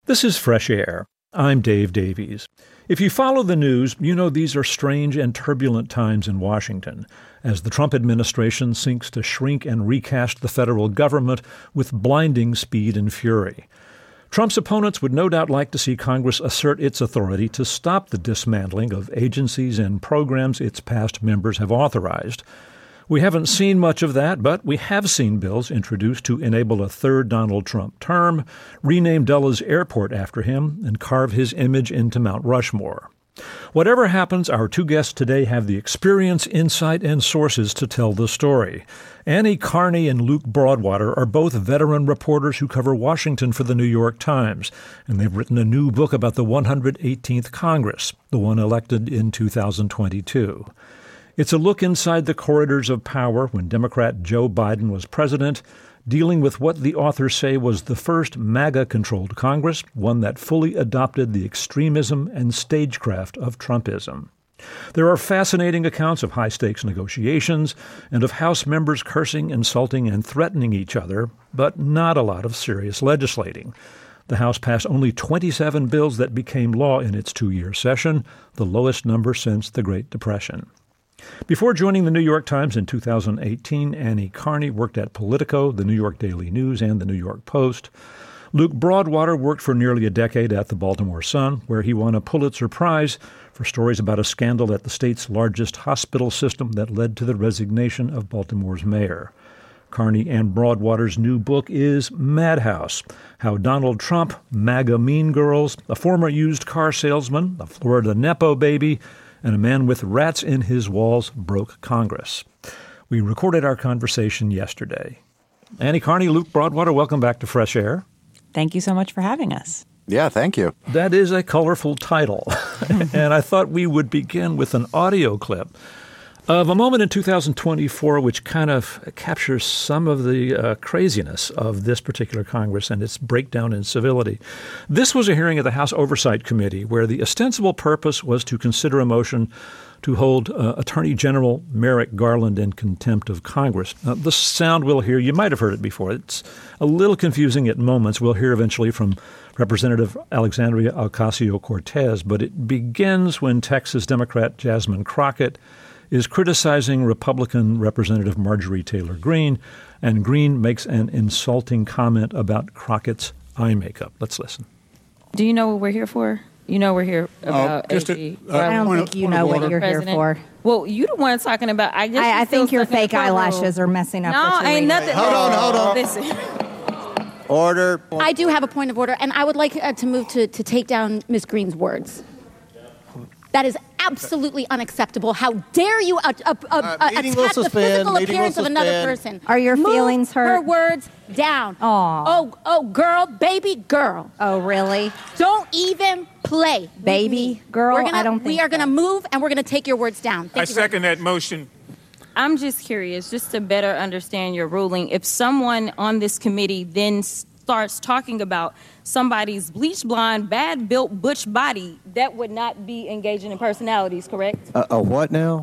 This is Fresh Air. I'm Dave Davies. If you follow the news, you know these are strange and turbulent times in Washington, as the Trump administration seeks to shrink and recast the federal government with blinding speed and fury. Trump's opponents would no doubt like to see Congress assert its authority to stop the dismantling of agencies and programs its past members have authorized. We haven't seen much of that, but we have seen bills introduced to enable a third Donald Trump term, rename Dulles Airport after him, and carve his image into Mount Rushmore. Whatever happens, our two guests today have the experience, insight, and sources to tell the story. Annie Karni and Luke Broadwater are both veteran reporters who cover Washington for the New York Times, and they've written a new book about the 118th Congress, the one elected in 2022. It's a look inside the corridors of power when Democrat Joe Biden was president, dealing with what the authors say was the first MAGA-controlled Congress, one that fully adopted the extremism and stagecraft of Trumpism. There are fascinating accounts of high-stakes negotiations and of House members cursing, insulting, and threatening each other, but not a lot of serious legislating. The House passed only 27 bills that became law in its two-year session, the lowest number since the Great Depression. Before joining the New York Times in 2018, Annie Karni worked at Politico, the New York Daily News, and the New York Post. Luke Broadwater worked for nearly a decade at the Baltimore Sun, where he won a Pulitzer Prize for stories about a scandal at the state's largest hospital system that led to the resignation of Baltimore's mayor. Karni and Broadwater's new book is Madhouse: How Donald Trump, MAGA Mean Girls, a former used car salesman, a Florida Nepo baby, and a man with rats in his walls broke Congress. We recorded our conversation yesterday. Annie Karni, Luke Broadwater, welcome back to Fresh Air. Thank you so much for having us. Yeah, thank you. That is a colorful title. And I thought we would begin with an audio clip of a moment in 2024 which kind of captures some of the craziness of this particular Congress and its breakdown in civility. This was a hearing of the House Oversight Committee where the ostensible purpose was to consider a motion to hold Attorney General Merrick Garland in contempt of Congress. The sound we'll hear, you might have heard it before. It's a little confusing at moments. We'll hear eventually from Representative Alexandria Ocasio-Cortez, but it begins when Texas Democrat Jasmine Crockett is criticizing Republican Representative Marjorie Taylor Greene, and Greene makes an insulting comment about Crockett's eye makeup. Let's listen. Do you know what we're here for? You know we're here about AG. I don't think you know what you're here for. Well, you the one talking about. I think your fake eyelashes are messing up. No, ain't nothing. Hold on. Listen. Order. I do have a point of order, and I would like to move to take down Ms. Greene's words. That is absolutely unacceptable. How dare you attack the physical appearance of another person? Are your feelings hurt? Her words down. Aww. Oh, girl, baby girl. Oh, really? Don't even play. Baby girl? We are going to move, and we're going to take your words down. I second that motion. I'm just curious, just to better understand your ruling. If someone on this committee then starts talking about somebody's bleach blonde, bad-built butch body, that would not be engaging in personalities, correct? A what now?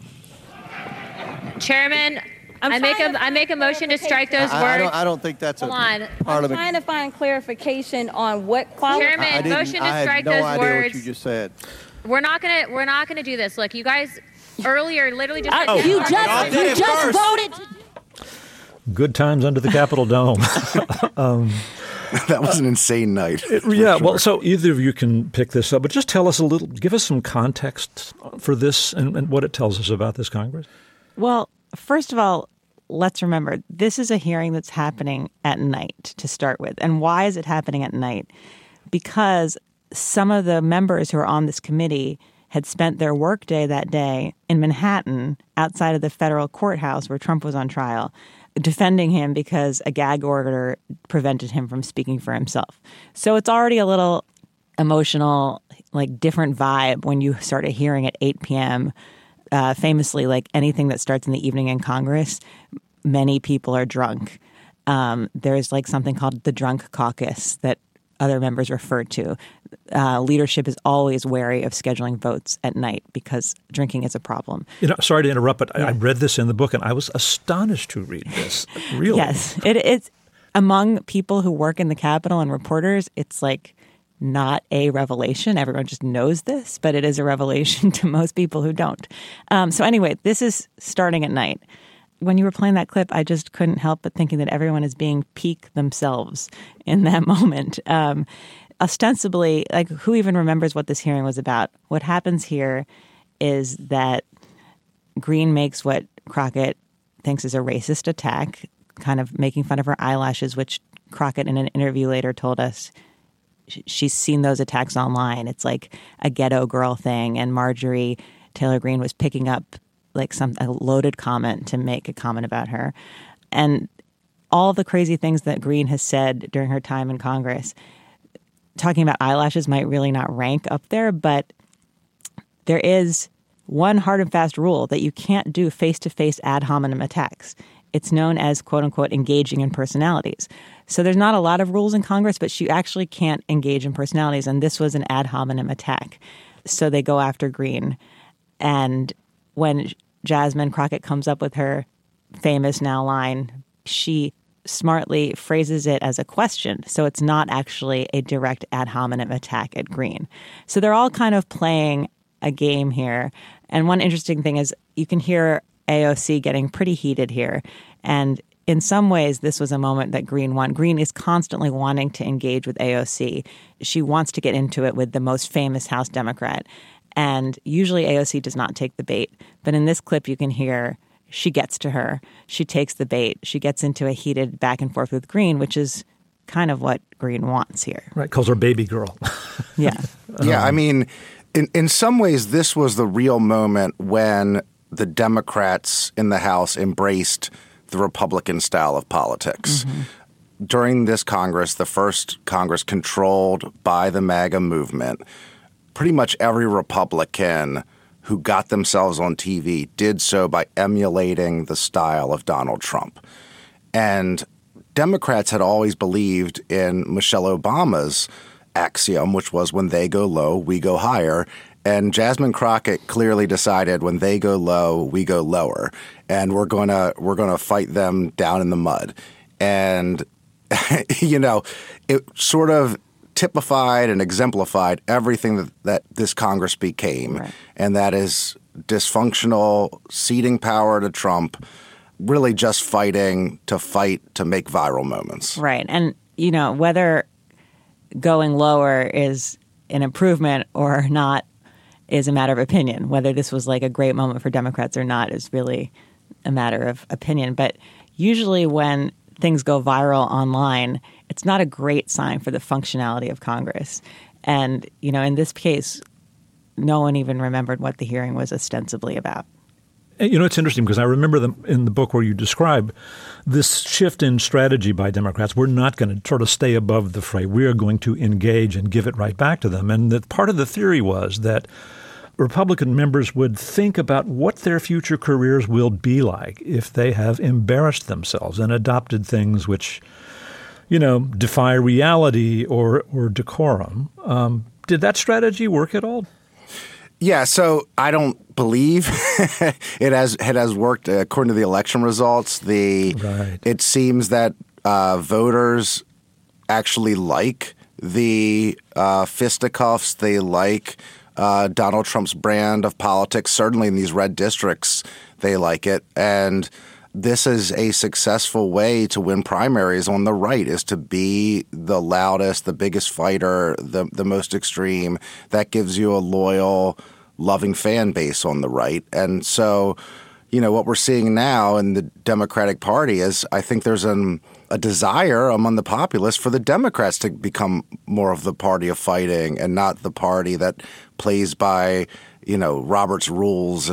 Chairman, I make a motion to strike those words. I don't think that's Hold on. I'm trying to find clarification on what qualifies. Chairman, motion to strike those words. those I had no idea words. what you just said. We're not gonna do this. Look, you guys earlier literally just said You just voted. Good times under the Capitol Dome. That was an insane night. Well, so either of you can pick this up, but just tell us give us some context for this and what it tells us about this Congress. Well, first of all, let's remember, this is a hearing that's happening at night to start with. And why is it happening at night? Because some of the members who are on this committee had spent their workday that day in Manhattan outside of the federal courthouse where Trump was on trial, defending him because a gag order prevented him from speaking for himself. So it's already a little emotional, like different vibe when you start a hearing at 8 p.m. Famously, like anything that starts in the evening in Congress, many people are drunk. There's like something called the drunk caucus that other members refer to. Leadership is always wary of scheduling votes at night because drinking is a problem. Sorry to interrupt, but I read this in the book and I was astonished to read this. Really? Yes. It's among people who work in the Capitol and reporters, it's like not a revelation. Everyone just knows this, but it is a revelation to most people who don't. So anyway, this is starting at night. When you were playing that clip, I just couldn't help but thinking that everyone is being peak themselves in that moment. Ostensibly, like, who even remembers what this hearing was about? What happens here is that Greene makes what Crockett thinks is a racist attack, kind of making fun of her eyelashes, which Crockett in an interview later told us she's seen those attacks online. It's like a ghetto girl thing. And Marjorie Taylor Greene was picking up like a loaded comment to make a comment about her. And all the crazy things that Greene has said during her time in Congress, talking about eyelashes might really not rank up there, but there is one hard and fast rule that you can't do face-to-face ad hominem attacks. It's known as, quote unquote, engaging in personalities. So there's not a lot of rules in Congress, but she actually can't engage in personalities. And this was an ad hominem attack. So they go after Greene. And when Jasmine Crockett comes up with her famous now line, she smartly phrases it as a question. So it's not actually a direct ad hominem attack at Greene. So they're all kind of playing a game here. And one interesting thing is you can hear AOC getting pretty heated here. And in some ways, this was a moment that Greene won. Greene is constantly wanting to engage with AOC. She wants to get into it with the most famous House Democrat. And usually AOC does not take the bait. But in this clip, you can hear she gets to her. She takes the bait. She gets into a heated back and forth with Greene, which is kind of what Greene wants here. Right, calls her baby girl. Yeah. Yeah, I mean, in some ways, this was the real moment when the Democrats in the House embraced the Republican style of politics. Mm-hmm. During this Congress, the first Congress controlled by the MAGA movement, pretty much every Republican who got themselves on TV did so by emulating the style of Donald Trump. And Democrats had always believed in Michelle Obama's axiom, which was when they go low, we go higher. And Jasmine Crockett clearly decided when they go low, we go lower, and we're gonna fight them down in the mud. And it sort of typified and exemplified everything that this Congress became, right. And that is dysfunctional, ceding power to Trump, really just fighting to make viral moments. Right, and whether going lower is an improvement or not is a matter of opinion. Whether this was like a great moment for Democrats or not is really a matter of opinion. But usually when things go viral online, it's not a great sign for the functionality of Congress. And, in this case, no one even remembered what the hearing was ostensibly about. It's interesting because I remember in the book where you describe this shift in strategy by Democrats. We're not going to sort of stay above the fray. We are going to engage and give it right back to them. And that part of the theory was that Republican members would think about what their future careers will be like if they have embarrassed themselves and adopted things which, defy reality or decorum. Did that strategy work at all? Yeah, so I don't believe it has worked according to the election results. It seems that voters actually like the fisticuffs. They like Donald Trump's brand of politics. Certainly in these red districts, they like it. And this is a successful way to win primaries on the right, is to be the loudest, the biggest fighter, the most extreme. That gives you a loyal, loving fan base on the right. And so, what we're seeing now in the Democratic Party is I think there's a desire among the populace for the Democrats to become more of the party of fighting and not the party that plays by, Robert's rules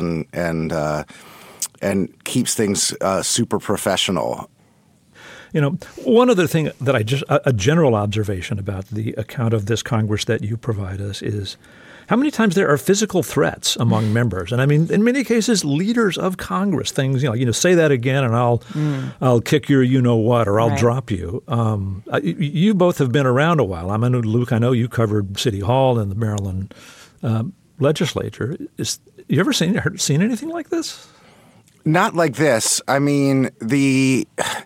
and keeps things super professional. One other thing that a general observation about the account of this Congress that you provide us is how many times there are physical threats among members. And I mean, in many cases, leaders of Congress, things, say that again and I'll kick your you-know-what or I'll drop you. You both have been around a while. Luke, I know you covered City Hall and the Maryland legislature. You ever seen anything like this? Not like this. I mean,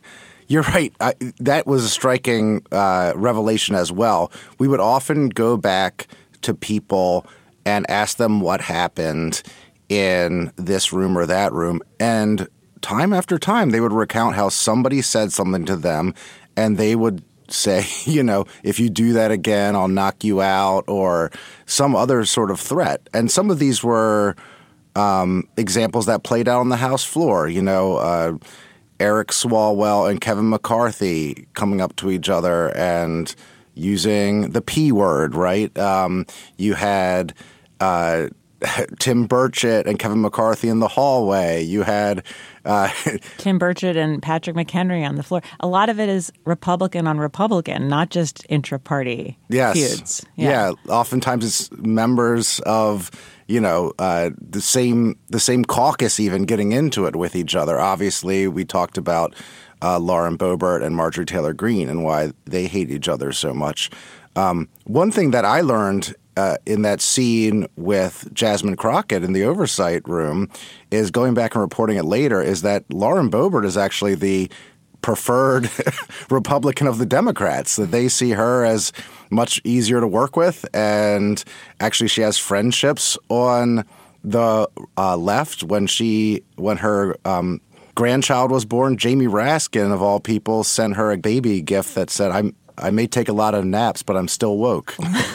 You're right. That was a striking revelation as well. We would often go back to people and ask them what happened in this room or that room. And time after time, they would recount how somebody said something to them, and they would say, if you do that again, I'll knock you out, or some other sort of threat. And some of these were examples that played out on the House floor. Eric Swalwell and Kevin McCarthy coming up to each other and using the P word, right? You had Tim Burchett and Kevin McCarthy in the hallway. You had Tim Burchett and Patrick McHenry on the floor. A lot of it is Republican on Republican, not just intra-party feuds. Yeah. Oftentimes it's members of the same caucus even getting into it with each other. Obviously, we talked about Lauren Boebert and Marjorie Taylor Greene and why they hate each other so much. One thing that I learned in that scene with Jasmine Crockett in the oversight room is, going back and reporting it later, is that Lauren Boebert is actually the preferred Republican of the Democrats, that they see her as much easier to work with. And actually she has friendships on the left. When her grandchild was born, Jamie Raskin, of all people, sent her a baby gift that said, I may take a lot of naps, but I'm still woke.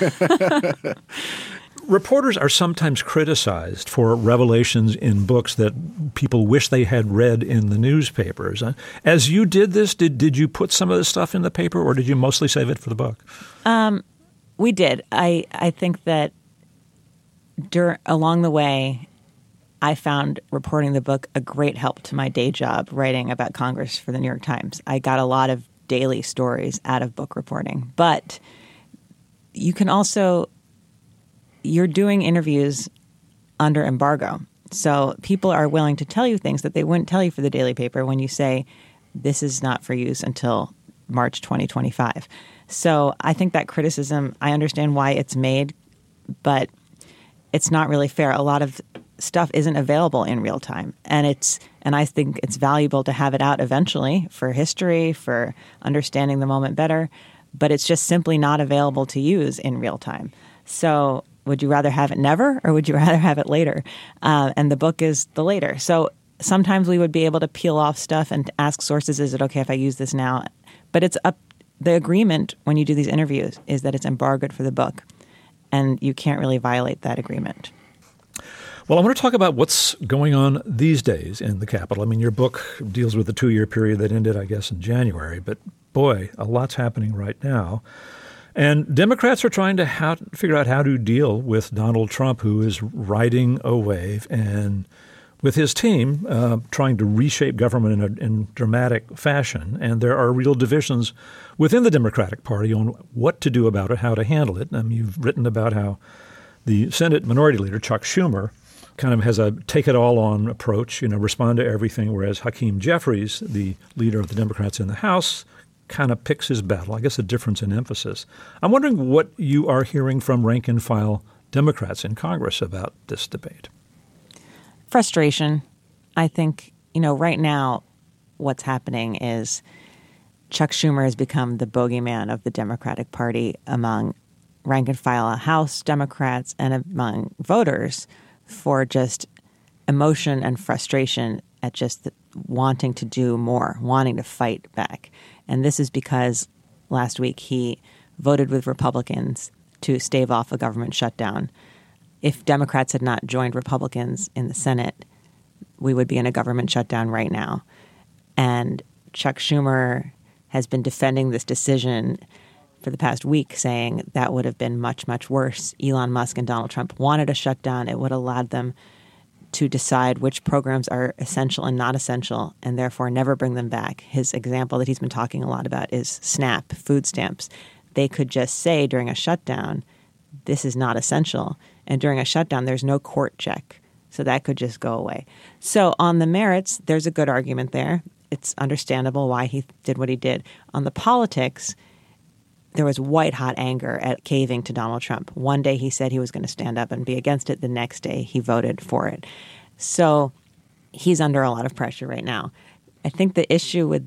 Reporters are sometimes criticized for revelations in books that people wish they had read in the newspapers. As you did this, did you put some of this stuff in the paper, or did you mostly save it for the book? We did. I think that along the way, I found reporting the book a great help to my day job writing about Congress for the New York Times. I got a lot of daily stories out of book reporting. But you can also – you're doing interviews under embargo. So people are willing to tell you things that they wouldn't tell you for the daily paper when you say this is not for use until March 2025. So I think that criticism, I understand why it's made, but it's not really fair. A lot of stuff isn't available in real time. And I think it's valuable to have it out eventually for history, for understanding the moment better, but it's just simply not available to use in real time. So would you rather have it never, or would you rather have it later? And the book is the later. So sometimes we would be able to peel off stuff and ask sources, is it okay if I use this now? But it's up. The agreement when you do these interviews is that it's embargoed for the book, and you can't really violate that agreement. Well, I want to talk about what's going on these days in the Capitol. I mean, your book deals with the 2-year period that ended, I guess, in January. But boy, a lot's happening right now. And Democrats are trying to figure out how to deal with Donald Trump, who is riding a wave, and with his team trying to reshape government in dramatic fashion. And there are real divisions within the Democratic Party on what to do about it, how to handle it. You've written about how the Senate Minority Leader, Chuck Schumer, kind of has a take-it-all-on approach, respond to everything, whereas Hakeem Jeffries, the leader of the Democrats in the House, kind of picks his battle. I guess a difference in emphasis. I'm wondering what you are hearing from rank-and-file Democrats in Congress about this debate. Frustration. I think, right now what's happening is Chuck Schumer has become the bogeyman of the Democratic Party among rank-and-file House Democrats and among voters for just emotion and frustration at just wanting to do more, wanting to fight back. And this is because last week he voted with Republicans to stave off a government shutdown. If Democrats had not joined Republicans in the Senate, we would be in a government shutdown right now. And Chuck Schumer has been defending this decision for the past week, saying that would have been much, much worse. Elon Musk and Donald Trump wanted a shutdown. It would have allowed them to decide which programs are essential and not essential, and therefore never bring them back. His example that he's been talking a lot about is SNAP, food stamps. They could just say during a shutdown, this is not essential. And during a shutdown, there's no court check. So that could just go away. So on the merits, there's a good argument there. It's understandable why he did what he did. On the politics, there was white-hot anger at caving to Donald Trump. One day he said he was going to stand up and be against it. The next day he voted for it. So he's under a lot of pressure right now. I think the issue with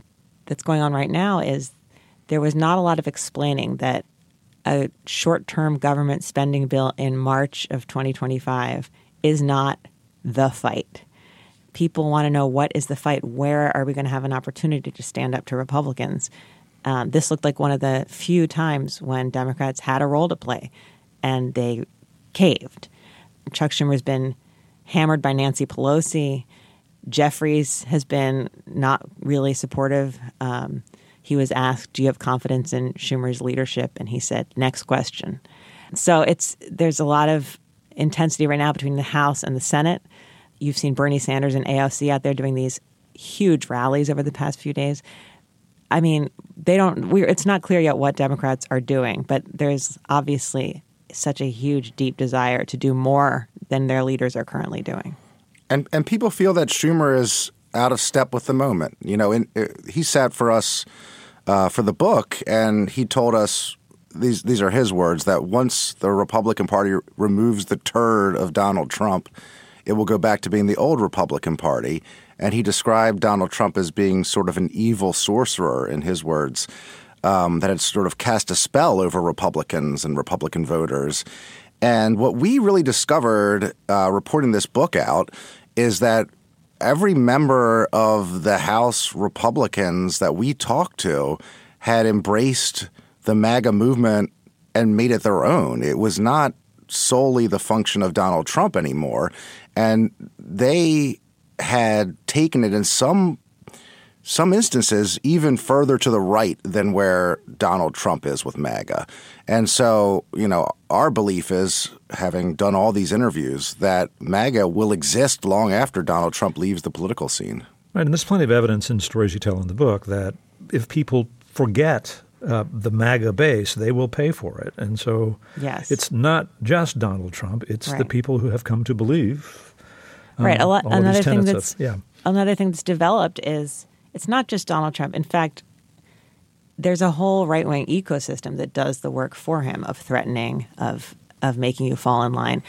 that's going on right now is there was not a lot of explaining that a short-term government spending bill in March of 2025 is not the fight. People want to know, what is the fight? Where are we going to have an opportunity to stand up to Republicans? This looked like one of the few times when Democrats had a role to play, and they caved. Chuck Schumer's been hammered by Nancy Pelosi. Jeffries has been not really supportive. He was asked, do you have confidence in Schumer's leadership? And he said, next question. So there's a lot of intensity right now between the House and the Senate. You've seen Bernie Sanders and AOC out there doing these huge rallies over the past few days. I mean, it's not clear yet what Democrats are doing, but there's obviously such a huge, deep desire to do more than their leaders are currently doing. And people feel that Schumer is out of step with the moment. He sat for us for the book, and he told us, these are his words, that once the Republican Party removes the turd of Donald Trump, it will go back to being the old Republican Party. And he described Donald Trump as being sort of an evil sorcerer, in his words, that had sort of cast a spell over Republicans and Republican voters. And what we really discovered reporting this book out is that every member of the House Republicans that we talked to had embraced the MAGA movement and made it their own. It was not solely the function of Donald Trump anymore. And they had taken it in some instances even further to the right than where Donald Trump is with MAGA. And so, our belief is, having done all these interviews, that MAGA will exist long after Donald Trump leaves the political scene. Right, and there's plenty of evidence in stories you tell in the book that if people forget the MAGA base, they will pay for it. And so It's not just Donald Trump. It's the people who have come to believe. Another thing that's developed is it's not just Donald Trump. In fact, there's a whole right-wing ecosystem that does the work for him of threatening, of making you fall in line.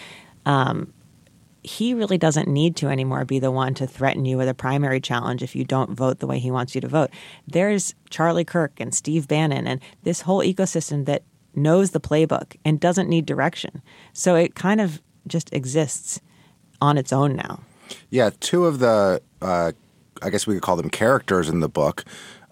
He really doesn't need to anymore be the one to threaten you with a primary challenge if you don't vote the way he wants you to vote. There's Charlie Kirk and Steve Bannon and this whole ecosystem that knows the playbook and doesn't need direction. So it kind of just exists on its own now. Yeah, two of the, I guess we could call them characters in the book,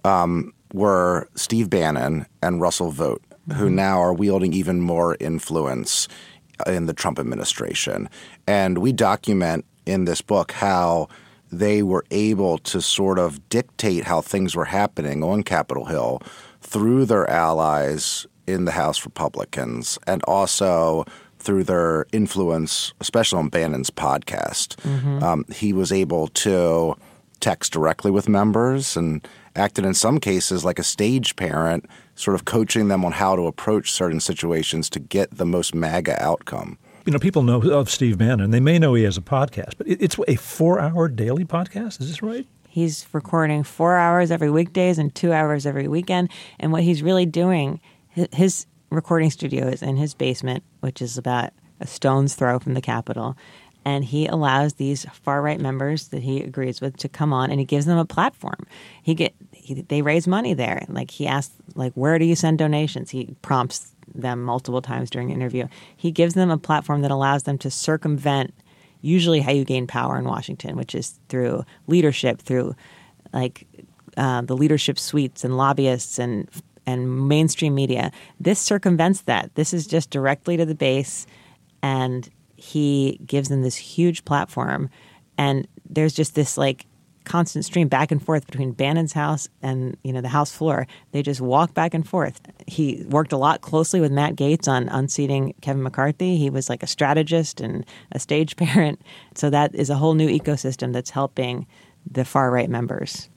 were Steve Bannon and Russell Vought, who now are wielding even more influence in the Trump administration. And we document in this book how they were able to sort of dictate how things were happening on Capitol Hill through their allies in the House Republicans and also through their influence, especially on Bannon's podcast. He was able to text directly with members and acted in some cases like a stage parent, sort of coaching them on how to approach certain situations to get the most MAGA outcome. People know of Steve Bannon. They may know he has a podcast, but it's a 4-hour daily podcast. Is this right? He's recording 4 hours every weekdays and 2 hours every weekend. And what he's really doing, his recording studio is in his basement, which is about a stone's throw from the Capitol. And he allows these far-right members that he agrees with to come on, and he gives them a platform. They raise money there. Like, he asks, where do you send donations? He prompts them multiple times during the interview. He gives them a platform that allows them to circumvent usually how you gain power in Washington, which is through leadership, through the leadership suites and lobbyists and mainstream media. This circumvents that. This is just directly to the base, and he gives them this huge platform. And there's just this constant stream back and forth between Bannon's house and, the House floor. They just walk back and forth. He worked a lot closely with Matt Gaetz on unseating Kevin McCarthy. He was like a strategist and a stage parent. So that is a whole new ecosystem that's helping the far-right members.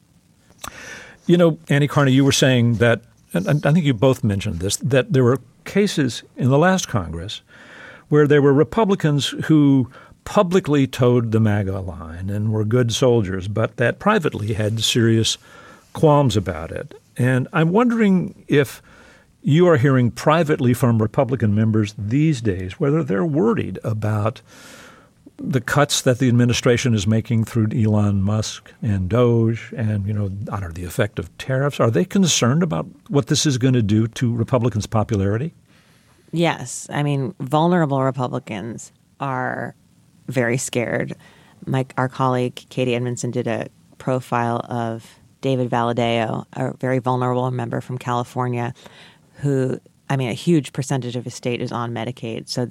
Annie Karni, you were saying that, and I think you both mentioned this, that there were cases in the last Congress where there were Republicans who publicly towed the MAGA line and were good soldiers, but that privately had serious qualms about it. And I'm wondering if you are hearing privately from Republican members these days whether they're worried about the cuts that the administration is making through Elon Musk and Doge and, I don't know, the effect of tariffs, are they concerned about what this is going to do to Republicans' popularity? Yes. I mean, vulnerable Republicans are very scared. Our colleague Katie Edmondson did a profile of David Valadao, a very vulnerable member from California who, a huge percentage of his state is on Medicaid. So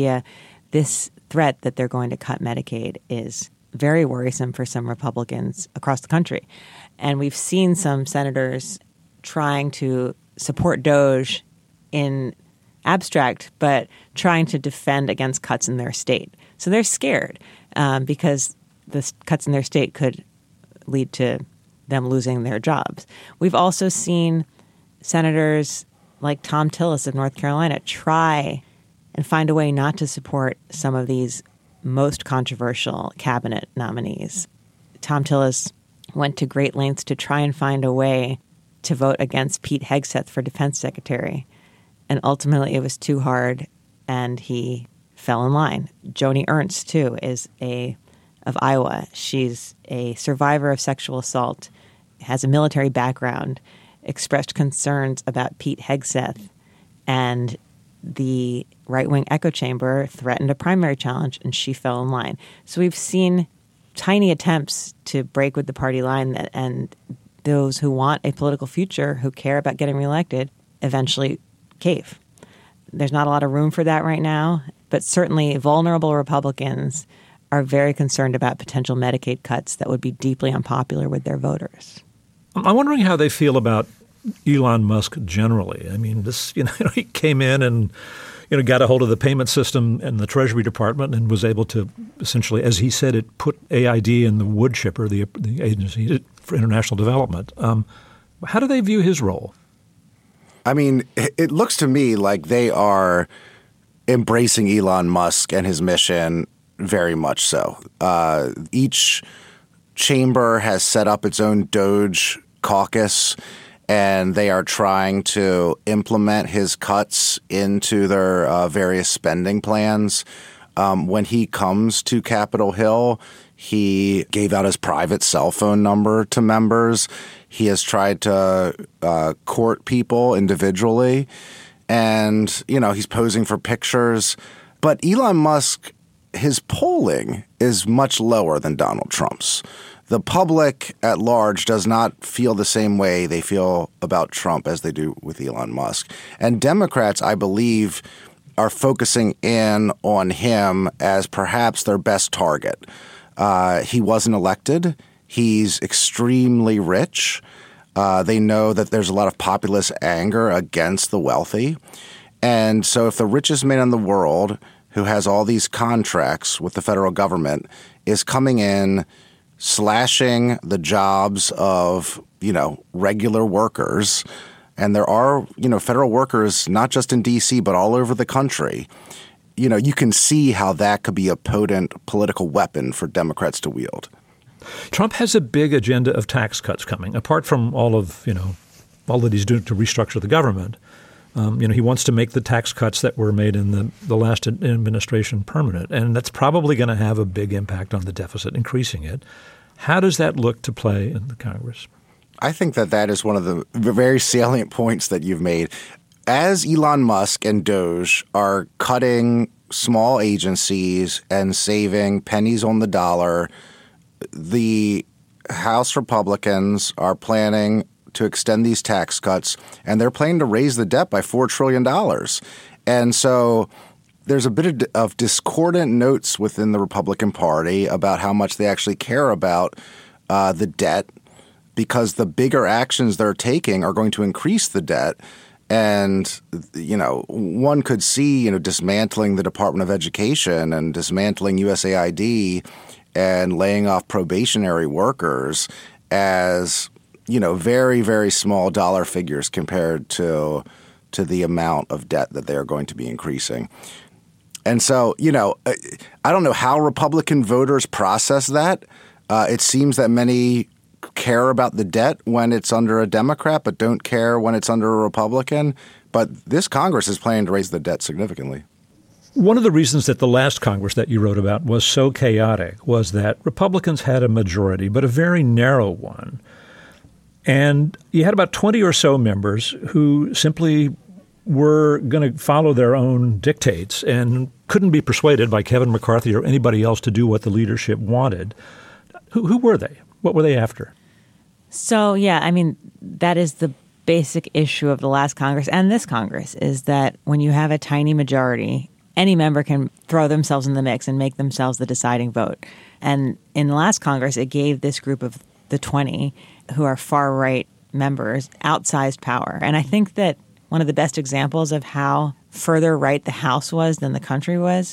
this threat that they're going to cut Medicaid is very worrisome for some Republicans across the country. And we've seen some senators trying to support Doge in abstract, but trying to defend against cuts in their state. So they're scared because the cuts in their state could lead to them losing their jobs. We've also seen senators like Thom Tillis of North Carolina try and find a way not to support some of these most controversial cabinet nominees. Thom Tillis went to great lengths to try and find a way to vote against Pete Hegseth for defense secretary. And ultimately it was too hard and he fell in line. Joni Ernst, too, is of Iowa. She's a survivor of sexual assault, has a military background, expressed concerns about Pete Hegseth, and the right-wing echo chamber threatened a primary challenge, and she fell in line. So we've seen tiny attempts to break with the party line, and those who want a political future, who care about getting reelected, eventually cave. There's not a lot of room for that right now, but certainly vulnerable Republicans are very concerned about potential Medicaid cuts that would be deeply unpopular with their voters. I'm wondering how they feel about Elon Musk generally. I mean, he came in and, got a hold of the payment system and the Treasury Department and was able to essentially, as he said, it put AID in the wood chipper, the agency for international development. How do they view his role? I mean, it looks to me like they are embracing Elon Musk and his mission very much so. Each chamber has set up its own Doge caucus, and they are trying to implement his cuts into their various spending plans. When he comes to Capitol Hill, he gave out his private cell phone number to members. He has tried to court people individually, and, he's posing for pictures. But Elon Musk, his polling is much lower than Donald Trump's. The public at large does not feel the same way they feel about Trump as they do with Elon Musk. And Democrats, I believe, are focusing in on him as perhaps their best target. He wasn't elected. He's extremely rich. They know that there's a lot of populist anger against the wealthy. And so if the richest man in the world, who has all these contracts with the federal government, is coming in, slashing the jobs of, regular workers, and there are, federal workers not just in D.C. but all over the country, you can see how that could be a potent political weapon for Democrats to wield. Trump has a big agenda of tax cuts coming, apart from all that he's doing to restructure the government. He wants to make the tax cuts that were made in the last administration permanent, and that's probably going to have a big impact on the deficit, increasing it. How does that look to play in the Congress? I think that is one of the very salient points that you've made. As Elon Musk and Doge are cutting small agencies and saving pennies on the dollar, the House Republicans are planning to extend these tax cuts, and they're planning to raise the debt by $4 trillion. And so there's a bit of discordant notes within the Republican Party about how much they actually care about the debt, because the bigger actions they're taking are going to increase the debt. And, one could see, dismantling the Department of Education and dismantling USAID and laying off probationary workers as very, very small dollar figures compared to the amount of debt that they are going to be increasing. And so, I don't know how Republican voters process that. It seems that many care about the debt when it's under a Democrat, but don't care when it's under a Republican. But this Congress is planning to raise the debt significantly. One of the reasons that the last Congress that you wrote about was so chaotic was that Republicans had a majority, but a very narrow one. And you had about 20 or so members who simply were going to follow their own dictates and couldn't be persuaded by Kevin McCarthy or anybody else to do what the leadership wanted. Who were they? What were they after? So, yeah, I mean, that is the basic issue of the last Congress and this Congress, is that when you have a tiny majority, any member can throw themselves in the mix and make themselves the deciding vote. And in the last Congress, it gave this group of the 20 who are far-right members outsized power. And I think that one of the best examples of how further right the House was than the country was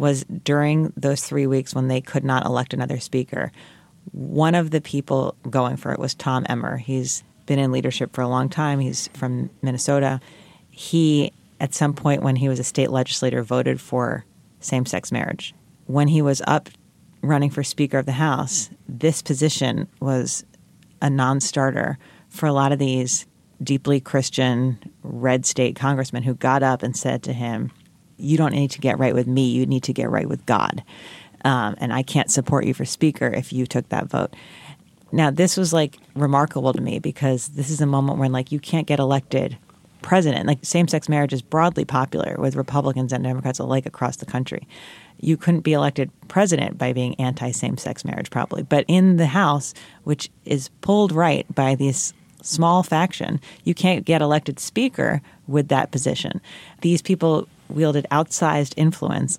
during those 3 weeks when they could not elect another speaker. One of the people going for it was Tom Emmer. He's been in leadership for a long time. He's from Minnesota. He, at some point when he was a state legislator, voted for same-sex marriage. When he was up running for Speaker of the House, this position was a non-starter for a lot of these deeply Christian red state congressmen who got up and said to him, "You don't need to get right with me. You need to get right with God. And I can't support you for Speaker if you took that vote." Now, this was remarkable to me because this is a moment when you can't get elected president. Same-sex marriage is broadly popular with Republicans and Democrats alike across the country. You couldn't be elected president by being anti-same-sex marriage, probably. But in the House, which is pulled right by this small faction, you can't get elected speaker with that position. These people wielded outsized influence,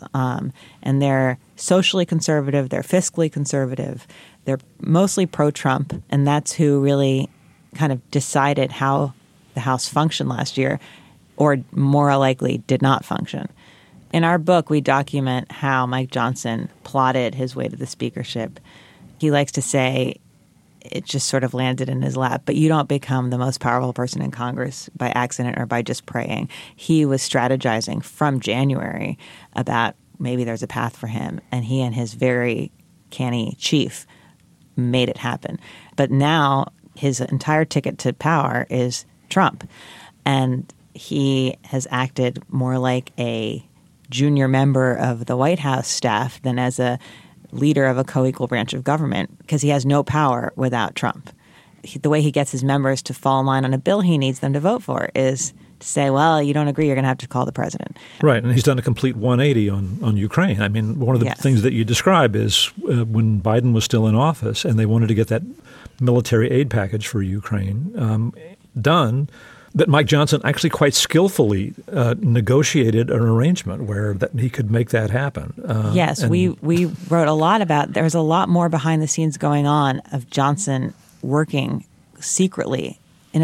and they're socially conservative, they're fiscally conservative, they're mostly pro-Trump, and that's who really kind of decided how the House functioned last year, or more likely did not function. In our book, we document how Mike Johnson plotted his way to the speakership. He likes to say it just sort of landed in his lap, but you don't become the most powerful person in Congress by accident or by just praying. He was strategizing from January about maybe there's a path for him, and he and his very canny chief made it happen. But now his entire ticket to power is Trump, and he has acted more like a junior member of the White House staff than as a leader of a co-equal branch of government, because he has no power without Trump. The way he gets his members to fall in line on a bill he needs them to vote for is to say, well, you don't agree, you're going to have to call the president. Right, and he's done a complete 180 on Ukraine. I mean, one of the things that you describe is when Biden was still in office and they wanted to get that military aid package for Ukraine done, that Mike Johnson actually quite skillfully negotiated an arrangement where that he could make that happen. Yes, we wrote a lot about, there was a lot more behind the scenes going on of Johnson working secretly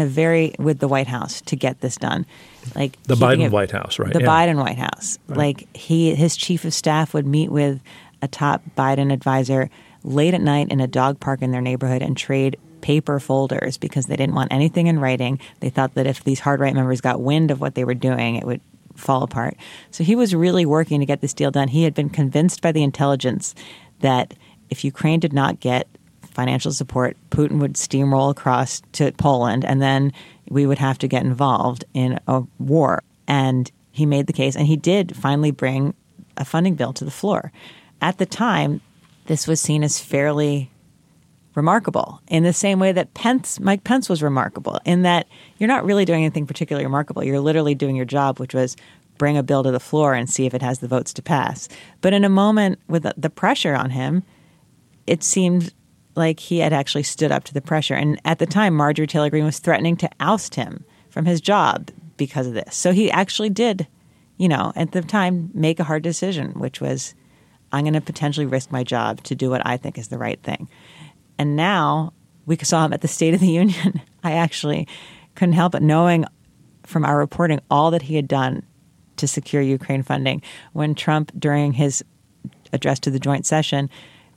with the White House to get this done. The Biden White House, right? The Biden White House. Right. His chief of staff would meet with a top Biden advisor late at night in a dog park in their neighborhood and trade paper folders because they didn't want anything in writing. They thought that if these hard right members got wind of what they were doing, it would fall apart. So he was really working to get this deal done. He had been convinced by the intelligence that if Ukraine did not get financial support, Putin would steamroll across to Poland, and then we would have to get involved in a war. And he made the case, and he did finally bring a funding bill to the floor. At the time, this was seen as fairly remarkable in the same way that Mike Pence was remarkable, in that you're not really doing anything particularly remarkable. You're literally doing your job, which was bring a bill to the floor and see if it has the votes to pass. But in a moment with the pressure on him, it seemed like he had actually stood up to the pressure. And at the time, Marjorie Taylor Greene was threatening to oust him from his job because of this. So he actually did, at the time, make a hard decision, which was, I'm going to potentially risk my job to do what I think is the right thing. And now we saw him at the State of the Union. I actually couldn't help but knowing from our reporting all that he had done to secure Ukraine funding. When Trump, during his address to the joint session,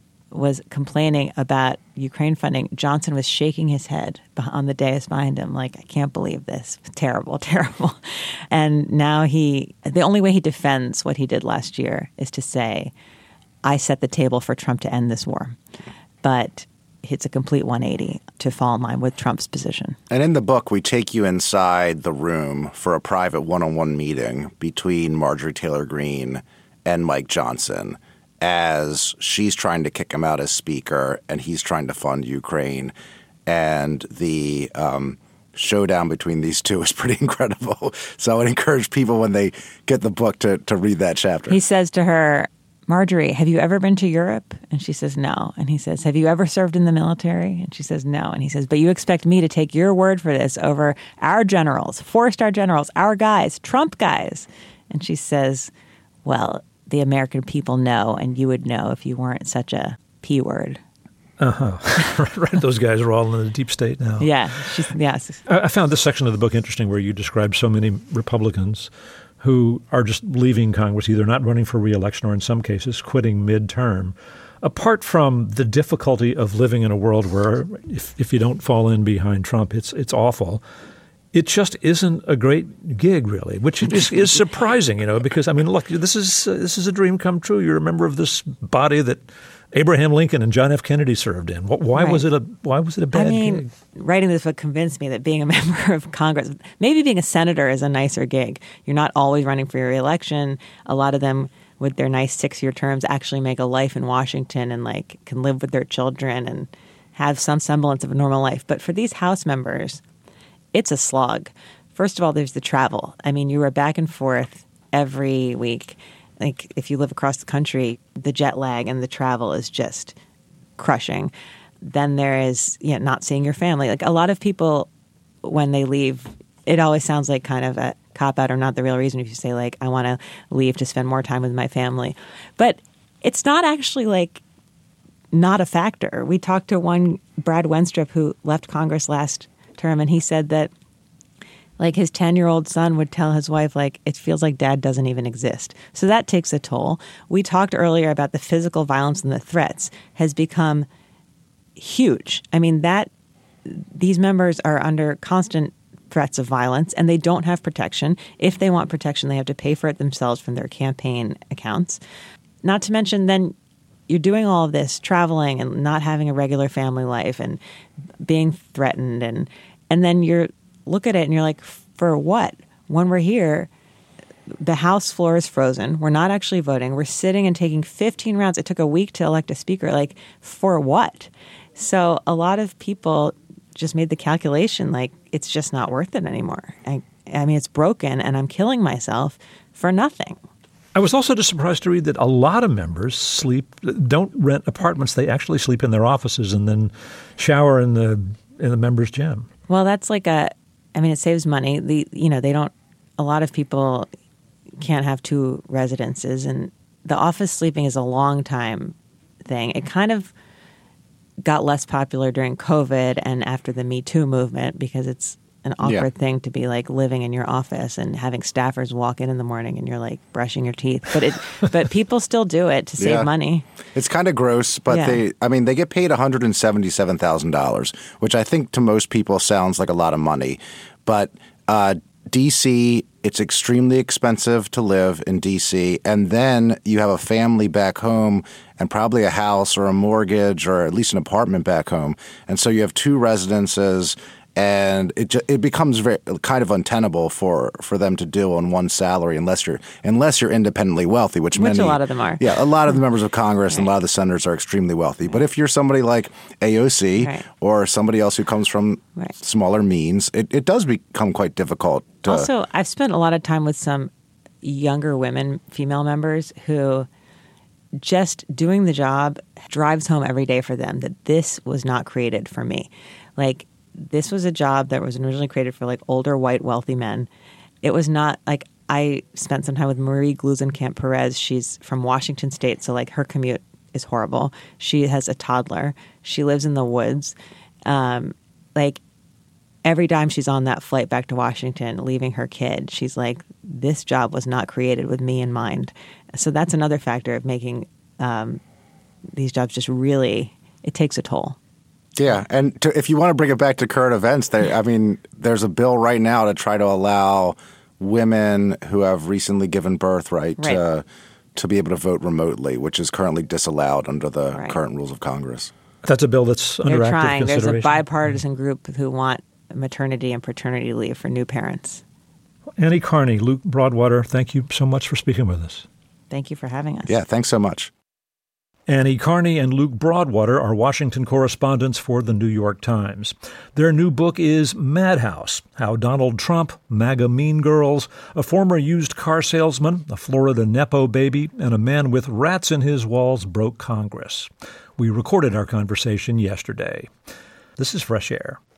was complaining about Ukraine funding, Johnson was shaking his head on the dais behind him like, I can't believe this. Terrible, terrible. And now the only way he defends what he did last year is to say, I set the table for Trump to end this war. But it's a complete 180 to fall in line with Trump's position. And in the book, we take you inside the room for a private one-on-one meeting between Marjorie Taylor Greene and Mike Johnson as she's trying to kick him out as speaker and he's trying to fund Ukraine. And the showdown between these two is pretty incredible. So I would encourage people when they get the book to read that chapter. He says to her, Marjorie, have you ever been to Europe? And she says, no. And he says, have you ever served in the military? And she says, no. And he says, but you expect me to take your word for this over our generals, 4-star generals, our guys, Trump guys. And she says, well, the American people know, and you would know if you weren't such a P word. Right. Those guys are all in the deep state now. Yeah. Yes. I found this section of the book interesting where you described so many Republicans who are just leaving Congress, either not running for re-election or in some cases quitting midterm. Apart from the difficulty of living in a world where if you don't fall in behind Trump, it's awful. It just isn't a great gig, really, which is surprising, because, I mean, look, this is a dream come true. You're a member of this body that Abraham Lincoln and John F. Kennedy served in. Why was it a bad gig? Writing this book convinced me that being a member of Congress, maybe being a senator is a nicer gig. You're not always running for your re-election. A lot of them, with their nice 6-year terms, actually make a life in Washington and can live with their children and have some semblance of a normal life. But for these House members, it's a slog. First of all, there's the travel. I mean, you are back and forth every week. Like, if you live across the country, the jet lag and the travel is just crushing. Then there is not seeing your family. Like, a lot of people, when they leave, it always sounds like kind of a cop-out or not the real reason if you say, I want to leave to spend more time with my family. But it's not actually, not a factor. We talked to one, Brad Wenstrup, who left Congress last term, and he said that his 10-year-old son would tell his wife, it feels like dad doesn't even exist. So that takes a toll. We talked earlier about the physical violence and the threats has become huge. I mean, these members are under constant threats of violence, and they don't have protection. If they want protection, they have to pay for it themselves from their campaign accounts. Not to mention, then you're doing all of this, traveling and not having a regular family life and being threatened. And then you're look at it and you're like, for what? When we're here, the House floor is frozen. We're not actually voting. We're sitting and taking 15 rounds. It took a week to elect a speaker. For what? So a lot of people just made the calculation, it's just not worth it anymore. I mean, it's broken and I'm killing myself for nothing. I was also just surprised to read that a lot of members don't rent apartments. They actually sleep in their offices and then shower in the members' gym. Well, that's it saves money. A lot of people can't have 2 residences, and the office sleeping is a long time thing. It kind of got less popular during COVID and after the Me Too movement because it's an awkward thing to be living in your office and having staffers walk in the morning and you're brushing your teeth. But people still do it to save money. It's kind of gross, but they get paid $177,000, which I think to most people sounds like a lot of money. But D.C., it's extremely expensive to live in D.C., and then you have a family back home and probably a house or a mortgage or at least an apartment back home. And so you have 2 residences. And it becomes very kind of untenable for them to do on one salary unless you're independently wealthy, which a lot of them are. Yeah, a lot of the members of Congress and a lot of the senators are extremely wealthy. But if you're somebody like AOC or somebody else who comes from smaller means, it does become quite difficult. Also, I've spent a lot of time with some younger women, female members, who just doing the job drives home every day for them that this was not created for me. This was a job that was originally created for older, white, wealthy men. It was not I spent some time with Marie Gluesenkamp Perez. She's from Washington State, so her commute is horrible. She has a toddler. She lives in the woods. Every time she's on that flight back to Washington, leaving her kid, she's this job was not created with me in mind. So that's another factor of making these jobs just really, it takes a toll. Yeah, and if you want to bring it back to current events, there's a bill right now to try to allow women who have recently given birth to be able to vote remotely, which is currently disallowed under the current rules of Congress. That's a bill that's under They're active trying. consideration. There's a bipartisan group who want maternity and paternity leave for new parents. Annie Carney, Luke Broadwater, thank you so much for speaking with us. Thank you for having us. Yeah, thanks so much. Annie Carney and Luke Broadwater are Washington correspondents for The New York Times. Their new book is Madhouse: How Donald Trump, MAGA Mean Girls, a former used car salesman, a Florida Nepo baby, and a man with rats in his walls broke Congress. We recorded our conversation yesterday. This is Fresh Air.